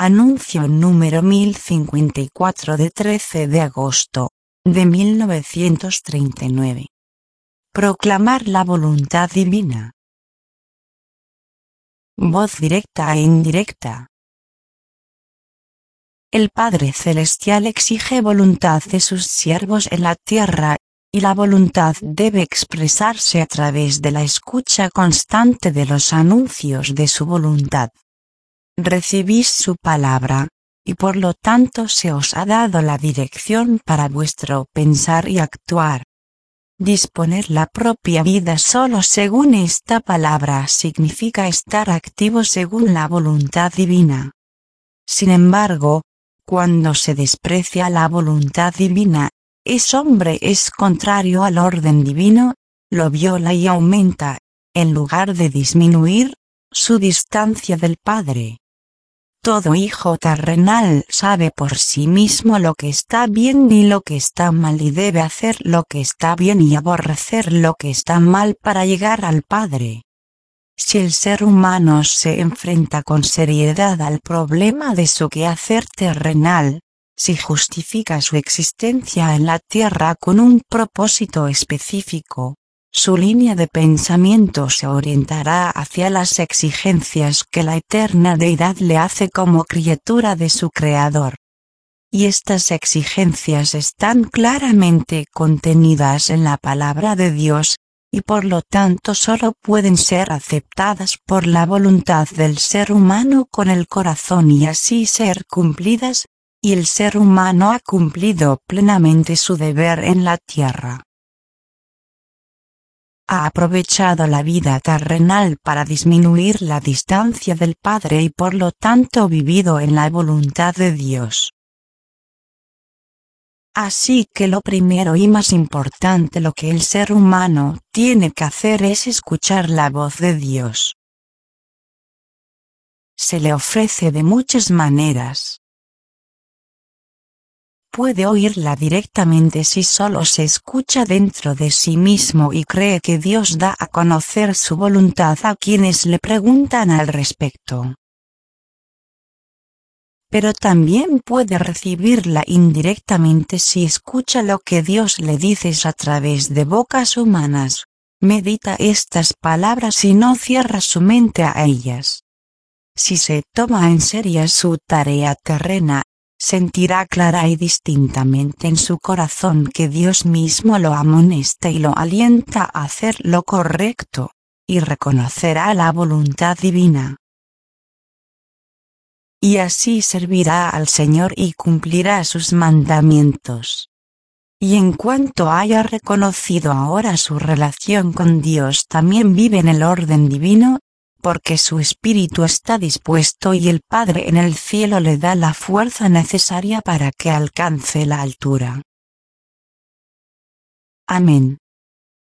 Anuncio número 1054 de 13 de agosto de 1939. Proclamar la voluntad divina. Voz directa e indirecta. El Padre Celestial exige voluntad de sus siervos en la tierra, y la voluntad debe expresarse a través de la escucha constante de los anuncios de su voluntad. Recibís su palabra, y por lo tanto se os ha dado la dirección para vuestro pensar y actuar. Disponer la propia vida solo según esta palabra significa estar activo según la voluntad divina. Sin embargo, cuando se desprecia la voluntad divina, ese hombre es contrario al orden divino, lo viola y aumenta, en lugar de disminuir, su distancia del Padre. Todo hijo terrenal sabe por sí mismo lo que está bien y lo que está mal y debe hacer lo que está bien y aborrecer lo que está mal para llegar al Padre. Si el ser humano se enfrenta con seriedad al problema de su quehacer terrenal, si justifica su existencia en la tierra con un propósito específico, su línea de pensamiento se orientará hacia las exigencias que la eterna deidad le hace como criatura de su Creador. Y estas exigencias están claramente contenidas en la palabra de Dios, y por lo tanto solo pueden ser aceptadas por la voluntad del ser humano con el corazón y así ser cumplidas, y el ser humano ha cumplido plenamente su deber en la tierra. Ha aprovechado la vida terrenal para disminuir la distancia del Padre y por lo tanto vivido en la voluntad de Dios. Así que lo primero y más importante lo que el ser humano tiene que hacer es escuchar la voz de Dios. Se le ofrece de muchas maneras. Puede oírla directamente si solo se escucha dentro de sí mismo y cree que Dios da a conocer su voluntad a quienes le preguntan al respecto. Pero también puede recibirla indirectamente si escucha lo que Dios le dice a través de bocas humanas. Medita estas palabras y no cierra su mente a ellas. Si se toma en serio su tarea terrena, sentirá clara y distintamente en su corazón que Dios mismo lo amonesta y lo alienta a hacer lo correcto, y reconocerá la voluntad divina. Y así servirá al Señor y cumplirá sus mandamientos. Y en cuanto haya reconocido ahora su relación con Dios, también vive en el orden divino, porque su espíritu está dispuesto y el Padre en el cielo le da la fuerza necesaria para que alcance la altura. Amén.